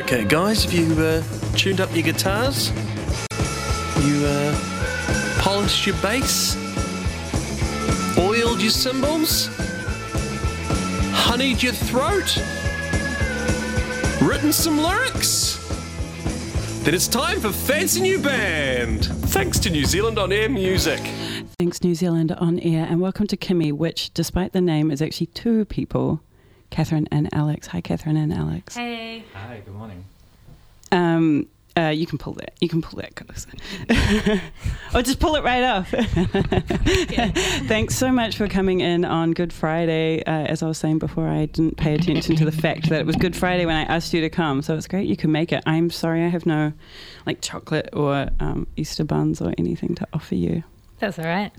Okay, guys, have you tuned up your guitars? You polished your bass? Oiled your cymbals? Honeyed your throat? Written some lyrics? Then it's time for Fancy New Band, thanks to New Zealand On Air Music. Thanks, New Zealand On Air, and welcome to Kimmy, which, despite the name, is actually two people, Catherine and Alex. Hi, Catherine and Alex. Hey. Hi, good morning. You can pull that. You can pull that closer. Or just pull it right off. Thanks so much for coming in on Good Friday. As I was saying before, I didn't pay attention to the fact that it was Good Friday when I asked you to come, so it's great you can make it. I'm sorry I have no chocolate or Easter buns or anything to offer you. That's all right.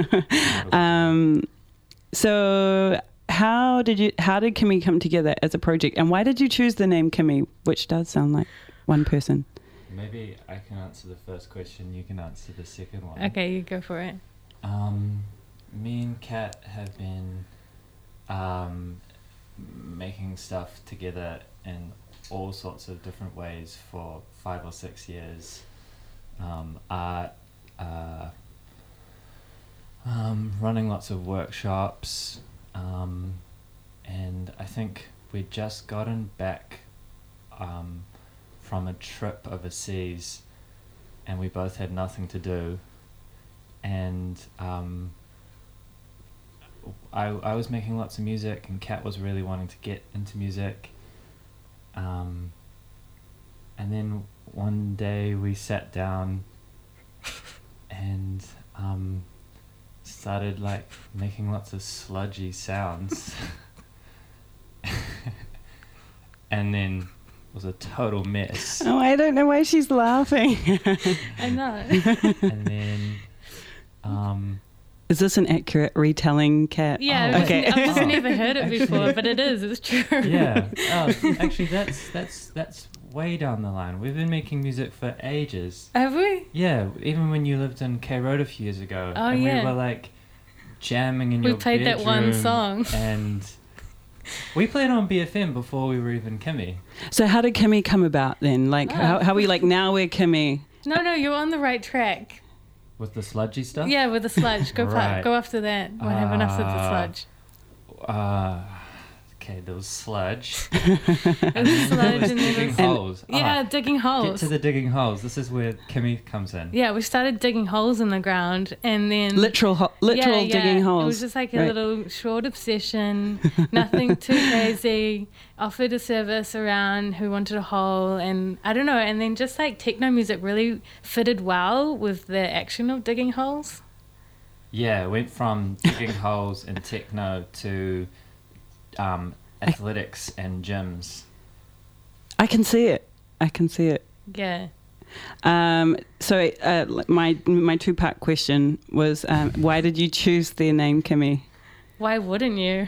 So how did Kimmy come together as a project, and why did you choose the name Kimmy, which does sound like one person? Maybe I can answer the first question, you can answer the second one. Okay, you go for it. Me and Kat have been making stuff together in all sorts of different ways for 5 or 6 years. Art, running lots of workshops, and I think we'd just gotten back from a trip overseas, and we both had nothing to do, and I was making lots of music, and Kat was really wanting to get into music, and then one day we sat down and started making lots of sludgy sounds and then was a total mess. Oh, I don't know why she's laughing. I know. And then is this an accurate retelling, Kat? Yeah, okay. I've just never heard it before, but it's true. Yeah. Actually, that's way down the line. We've been making music for ages. Have we? Yeah, even when you lived in K Road a few years ago. Oh, and yeah. we were jamming in your bedroom. We played that one song. And we played on BFM before we were even Kimmy. So how did Kimmy come about then? How we now we're Kimmy? No, you're on the right track. With the sludgy stuff? Yeah, with the sludge. Go Right. go after that. What happened after the sludge? Okay, there was sludge. There was sludge there was and then digging there was- holes. Yeah, digging Get holes. to the digging holes. This is where Kimmy comes in. Yeah, we started digging holes in the ground, and then Literal digging holes. It was just like a Right. little short obsession, nothing too crazy. Offered a service around who wanted a hole, and I don't know. And then just techno music really fitted well with the action of digging holes. Yeah, it went from digging holes and techno to athletics and gyms. I can see it. Yeah. So my two-part question was, why did you choose the name Kimmy? Why wouldn't you?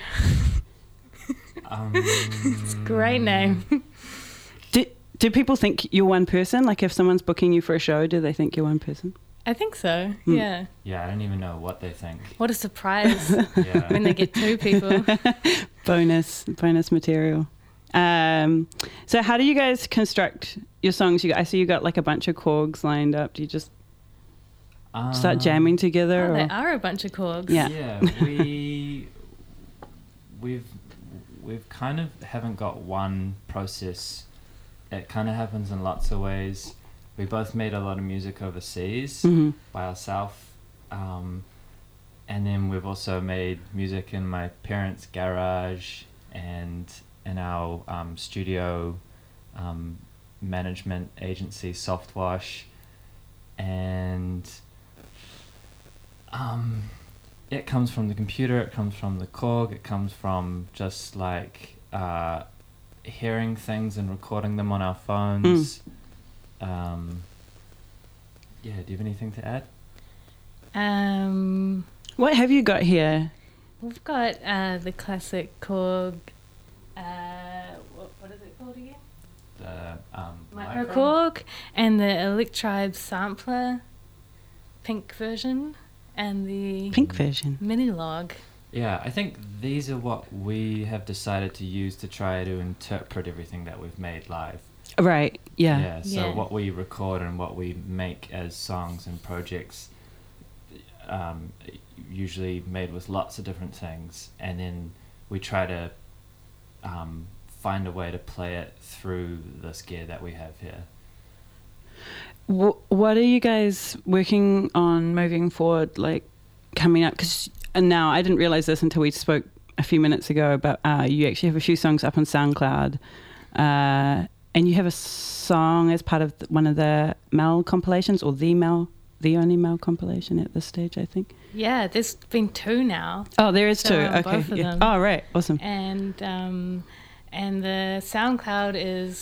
It's a great name. Do people think you're one person? If someone's booking you for a show, do they think you're one person? I think so. Yeah. Yeah, I don't even know what they think. What a surprise Yeah. when they get two people. Bonus material. So how do you guys construct your songs? I see you got a bunch of chords lined up. Do you just start jamming together? Oh, or? they are a bunch of chords. Yeah. Yeah, we've kind of haven't got one process. It kind of happens in lots of ways. We both made a lot of music overseas by ourselves, and then we've also made music in my parents' garage and in our studio management agency, Softwash, and it comes from the computer, it comes from the Korg, it comes from just hearing things and recording them on our phones. Do you have anything to add? What have you got here? We've got the classic Korg. What is it called again? The Micro Korg, and the Electribe sampler, pink version, and the Pink version. mini log. Yeah, I think these are what we have decided to use to try to interpret everything that we've made live. Right. Yeah. Yeah, so Yeah. what we record and what we make as songs and projects, usually made with lots of different things, and then we try to find a way to play it through this gear that we have here. What are you guys working on moving forward, like coming up? Because now I didn't realize this until we spoke a few minutes ago, but you actually have a few songs up on SoundCloud, and you have a song as part of one of the Mel compilations, or the only Mel compilation at this stage, I think. Yeah, there's been 2 now. Oh, there is So 2. on Okay. both of Yeah. them. Oh, right. Awesome. And the SoundCloud is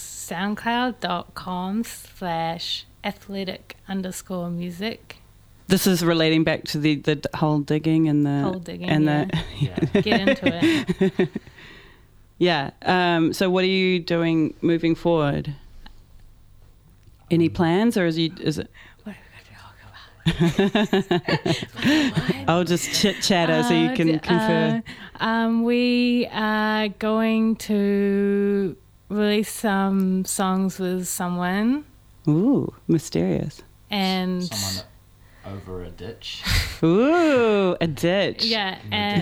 soundcloud.com/athletic_music. This is relating back to the whole digging and the Whole digging, and yeah. Yeah. Get into it. yeah. So what are you doing moving forward? Any plans, or is it? What are we going to talk about? I'll just chit chatter so you can confer. We are going to release some songs with someone, Ooh, mysterious. and Someone over a ditch. Ooh, a ditch. yeah,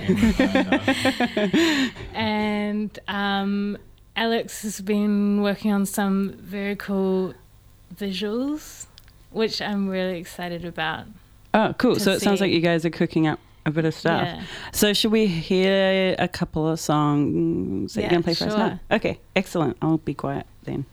and Alex has been working on some very cool visuals, which I'm really excited about. Oh, cool. to So it sounds see. like you guys are cooking up a bit of stuff. Yeah. So should we hear a couple of songs that Yeah, you're going to play for us sure. now? Okay, excellent. I'll be quiet then.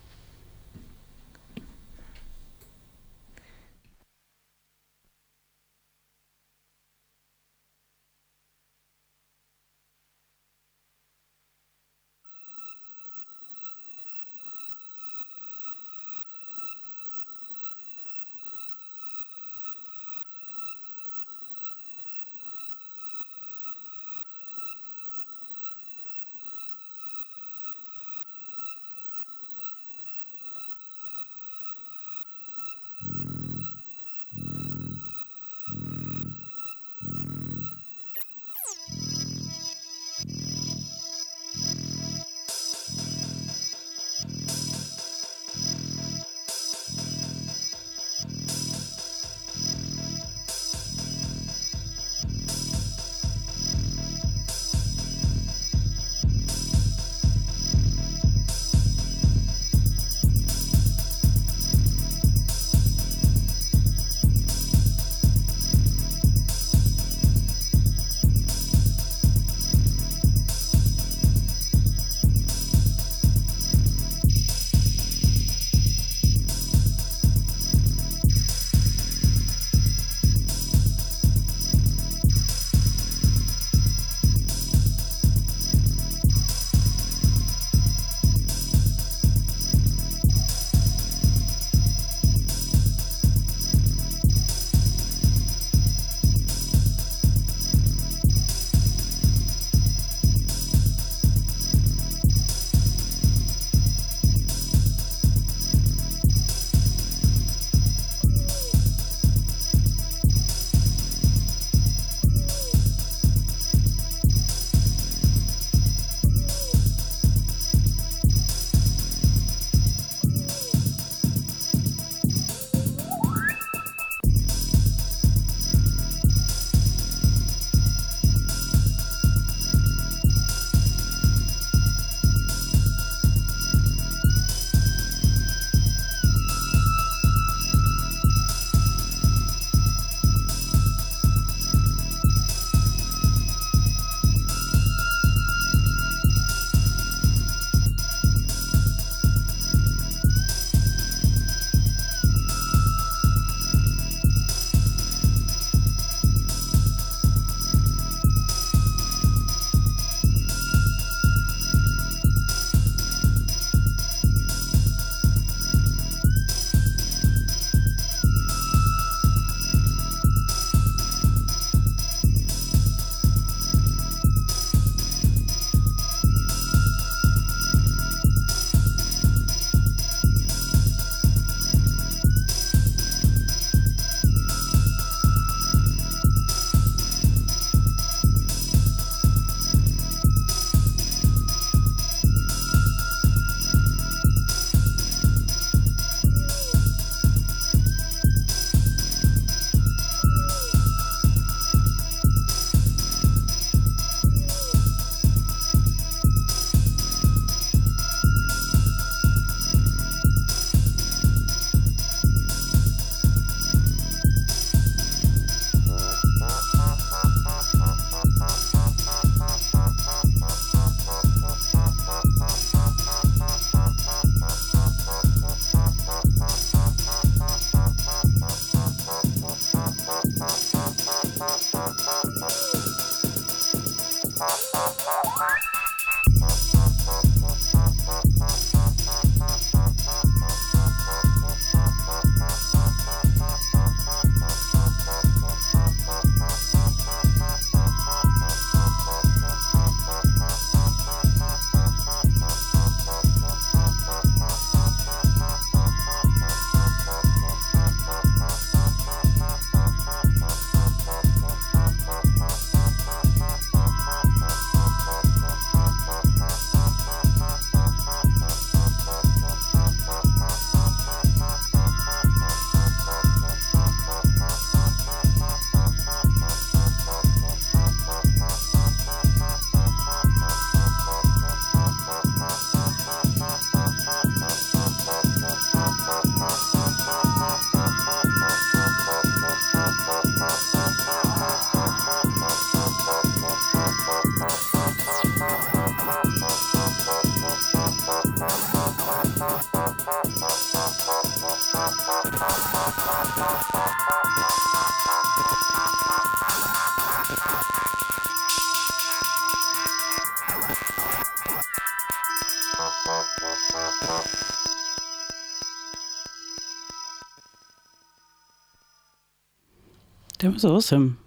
That was awesome.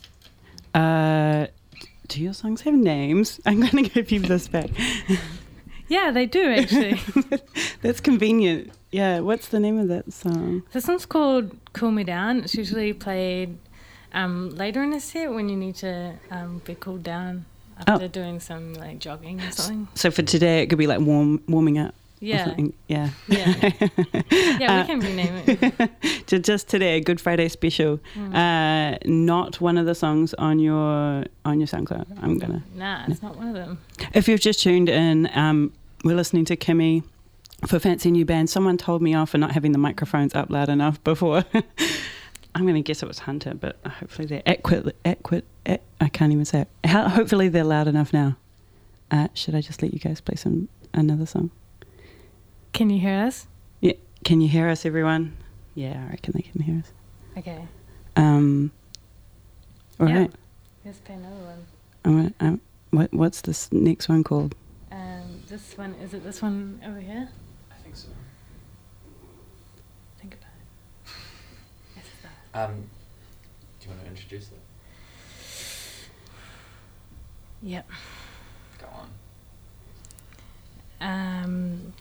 Do your songs have names? I'm going to give you this back. Yeah, they do actually. That's convenient. Yeah, what's the name of that song? This one's called Cool Me Down. It's usually played later in a set when you need to be cooled down after doing some like jogging or something. So for today, it could be like warming up. Yeah. Yeah. Yeah. Yeah, we can rename it. Just today, Good Friday special. Not one of the songs on your SoundCloud. Nah, it's not one of them. If you've just tuned in, we're listening to Kimmy for Fancy New Band. Someone told me off for not having the microphones up loud enough before. I'm going to guess it was Hunter, but hopefully they're I can't even say it. Hopefully they're loud enough now. Should I just let you guys play another song? Can you hear us? Yeah. Can you hear us, everyone? Yeah, I reckon they can hear us. Okay. All right. Let's play another one. What's this next one called? This one, is it this one over here? I think so. Think about it. Yes, it's that. Do you want to introduce it? Yep. Go on.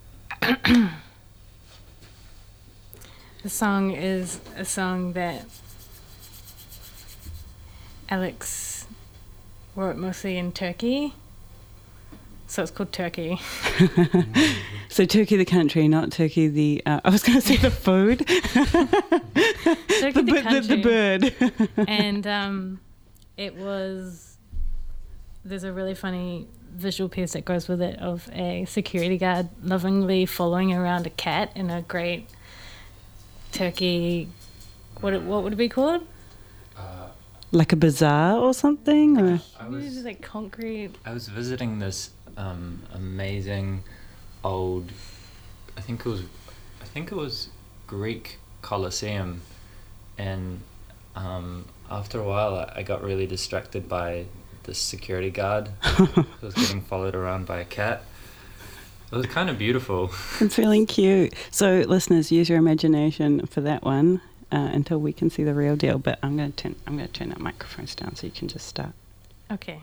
The song is a song that Alex wrote mostly in Turkey. So it's called Turkey. So Turkey the country, not Turkey the... I was going to say the food. Turkey the country. The bird. And it was... There's a really funny visual piece that goes with it of a security guard lovingly following around a cat in a great Turkey... What would it be called? Like a bazaar or something? Or? I was like concrete. I was visiting this amazing old, I think it was Greek Colosseum, and after a while I got really distracted by this security guard who was getting followed around by a cat. It was kind of beautiful. It's really cute. So listeners, use your imagination for that one until we can see the real deal. But I'm going to turn that microphones down so you can just start. Okay.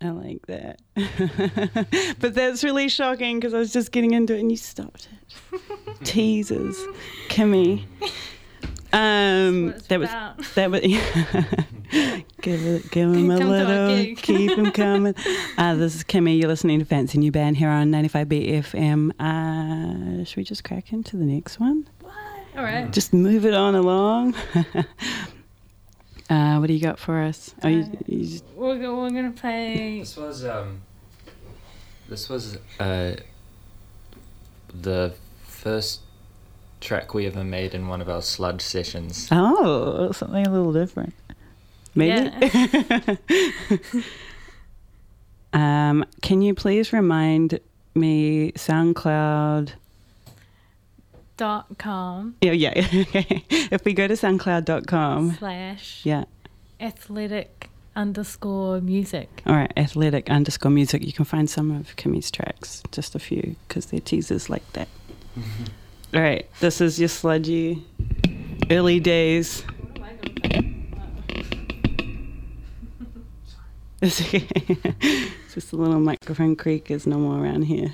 I like that. But that's really shocking because I was just getting into it and you stopped it. Teasers. Kimmy. That was give him a little, keep him coming. This is Kimmy. You're listening to Fancy New Band here on 95B FM. Should we just crack into the next one? What? All right. Just move it on along. What do you got for us? We're gonna play. This was the first track we ever made in one of our sludge sessions. Oh, something a little different. Maybe. Yeah. Can you please remind me SoundCloud.com? Yeah. If we go to SoundCloud.com /athletic_music. All right, athletic_music. You can find some of Kimmy's tracks, just a few, because they're teasers like that. All right, this is your sludgy early days. What am I going to play? It's okay. It's just a little microphone creak is normal around here.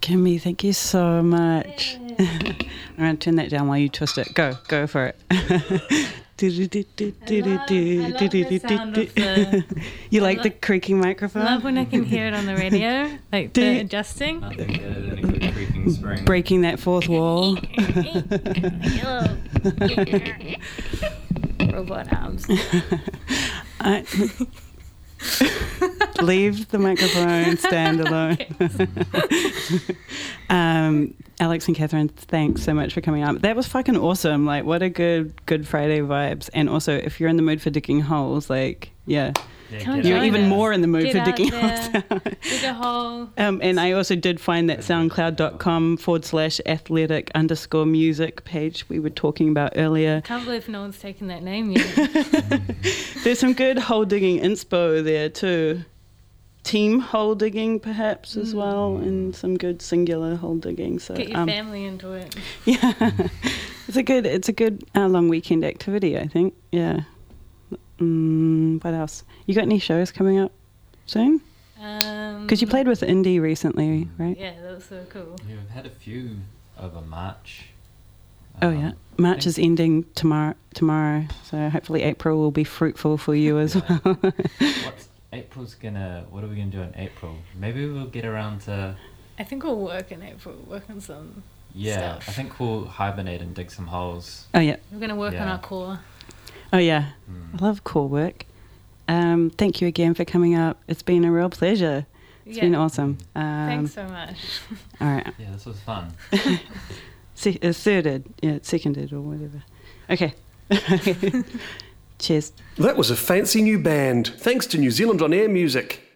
Kimmy, thank you so much. I'm going to turn that down while you twist it. Go for it. I love the sound of the... You like the creaking microphone? I love when I can hear it on the radio, like the adjusting. Nothing better than a good creaking spring. Breaking that fourth wall. Robot arms. Leave the microphone, stand alone. Alex and Catherine, thanks so much for coming up. That was fucking awesome. Like, what a Good Friday vibes. And also, if you're in the mood for digging holes, like, yeah. You're even more in the mood for digging holes. Dig a hole. And I also did find that soundcloud.com/athletic_music page we were talking about earlier. I can't believe no one's taken that name yet. There's some good hole digging inspo there too. Team hole digging perhaps as well, and some good singular hole digging. So get your family into it. Yeah, it's a good long weekend activity, I think. Yeah. What else? You got any shows coming up soon? Because you played with Indie recently, right? Yeah, that was so cool. Yeah, we've had a few over March. Oh yeah, March is ending tomorrow. So hopefully April will be fruitful for you as well. What are we gonna do in April? Maybe we'll get around to... I think we'll work in April, work on some stuff. I think we'll hibernate and dig some holes. Oh yeah. We're gonna work on our core. Oh yeah, I love core work. Thank you again for coming up. It's been a real pleasure. It's been awesome. Thanks so much. All right. Yeah, this was fun. Seconded or whatever. Okay. Cheers. That was a fancy new band. Thanks to New Zealand On Air Music.